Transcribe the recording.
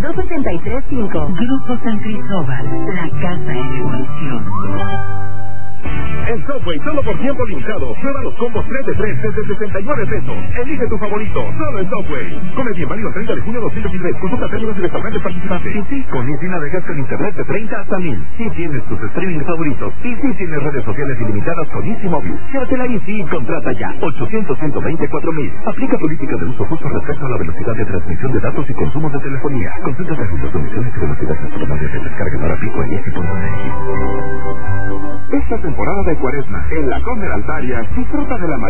283-5. Grupo San Cristóbal, la casa en evolución. En Subway, solo por tiempo limitado, prueba los combos 3 de 3 desde 69 pesos. Elige tu favorito, solo en Subway. Come bien, válido el 30 de junio de 2023. Consulta términos y restaurantes participantes. Y sí, con Easy navegas con internet de 30 hasta 1000. Sí tienes tus streaming favoritos. Y sí tienes redes sociales ilimitadas con Easy Móvil. Llévatela Easy y contrata ya. 800-124-1000. Aplica política de uso justo respecto a la velocidad de transmisión de datos y consumo de telefonía. Consulta términos, condiciones y velocidad astronomía de descarga para Pico en Easy.mx. Esta temporada de Cuaresma, en la Conde Altaria, disfruta de la